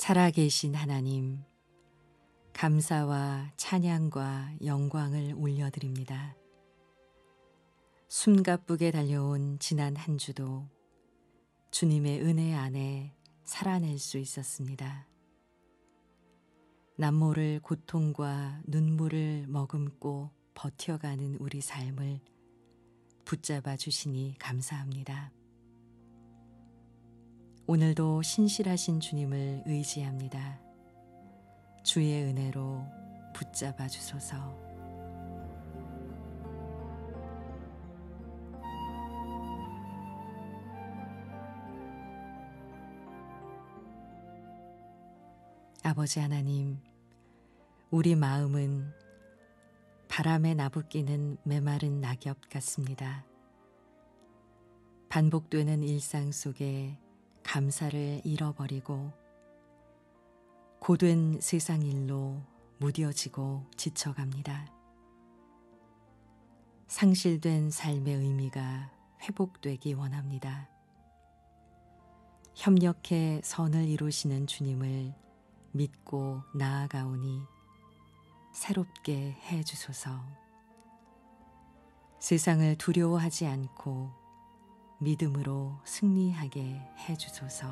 살아계신 하나님, 감사와 찬양과 영광을 올려드립니다. 숨가쁘게 달려온 지난 한 주도 주님의 은혜 안에 살아낼 수 있었습니다. 남모를 고통과 눈물을 머금고 버텨가는 우리 삶을 붙잡아 주시니 감사합니다. 오늘도 신실하신 주님을 의지합니다. 주의 은혜로 붙잡아 주소서. 아버지 하나님, 우리 마음은 바람에 나부끼는 메마른 낙엽 같습니다. 반복되는 일상 속에 감사를 잃어버리고 고된 세상 일로 무뎌지고 지쳐갑니다. 상실된 삶의 의미가 회복되기 원합니다. 협력해 선을 이루시는 주님을 믿고 나아가오니 새롭게 해 주소서. 세상을 두려워하지 않고 믿음으로 승리하게 해 주소서.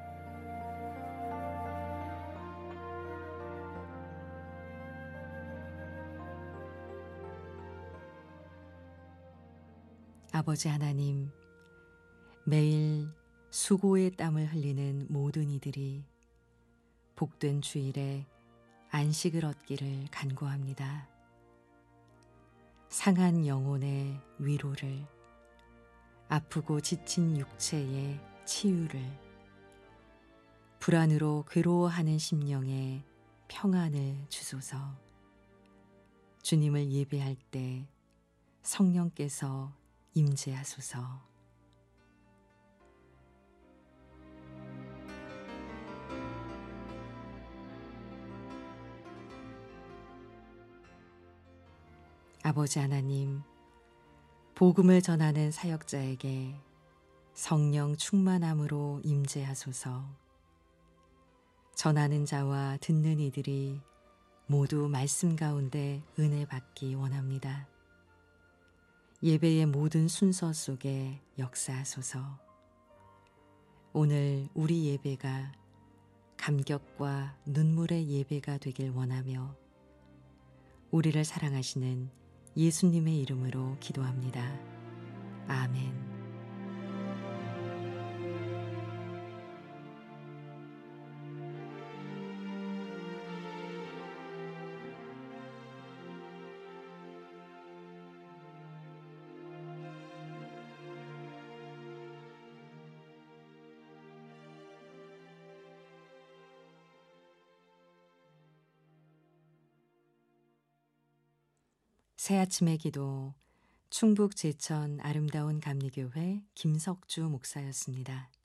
아버지 하나님, 매일 수고의 땀을 흘리는 모든 이들이 복된 주일에 안식을 얻기를 간구합니다. 상한 영혼의 위로를, 아프고 지친 육체의 치유를, 불안으로 괴로워하는 심령에 평안을 주소서. 주님을 예배할 때 성령께서 임재하소서. 아버지 하나님, 복음을 전하는 사역자에게 성령 충만함으로 임재하소서. 전하는 자와 듣는 이들이 모두 말씀 가운데 은혜 받기 원합니다. 예배의 모든 순서 속에 역사하소서. 오늘 우리 예배가 감격과 눈물의 예배가 되길 원하며 우리를 사랑하시는 예수님의 이름으로 기도합니다. 아멘. 새아침의 기도, 충북 제천 아름다운 감리교회 김석주 목사였습니다.